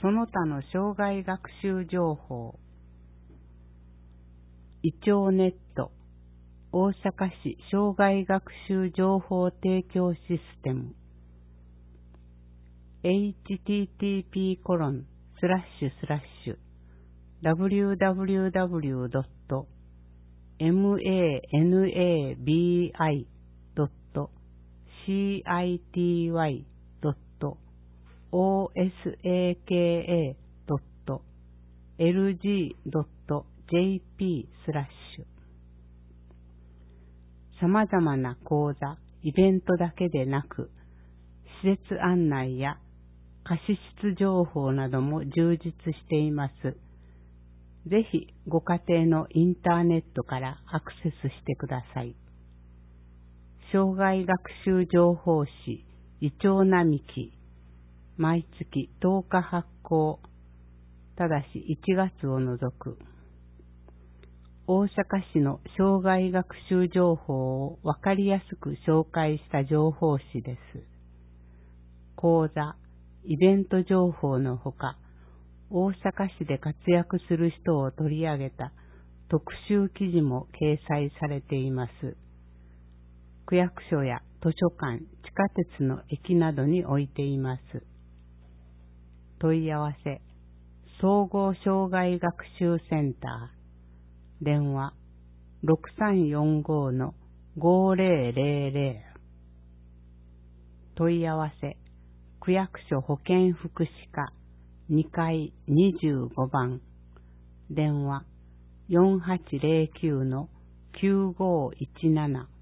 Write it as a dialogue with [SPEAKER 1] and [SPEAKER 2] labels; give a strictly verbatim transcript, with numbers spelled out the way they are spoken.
[SPEAKER 1] その他の障害学習情報、いちょうネット、大阪市障害学習情報提供システム、エイチティーティーピーコロンスラッシュスラッシュダブリューダブリューダブリュードットマナビドットシティドットオーエスエーケーエードットエルジードットジェーピースラッシュ。様々な講座、イベントだけでなく、施設案内や貸出情報なども充実しています。ぜひご家庭のインターネットからアクセスしてください。障害学習情報誌、イチョウ並木、毎月とおか発行、ただしいちがつを除く。大阪市の障害学習情報をわかりやすく紹介した情報誌です。講座、イベント情報のほか、大阪市で活躍する人を取り上げた特集記事も掲載されています。区役所や図書館、地下鉄の駅などに置いています。問い合わせ、総合障害学習センター、電話 ろくさんよんご のごぜろぜろぜろ。問い合わせ、区役所保健福祉課にかいにじゅうごばん、電話 よんはちぜろきゅう のきゅうごいちなな。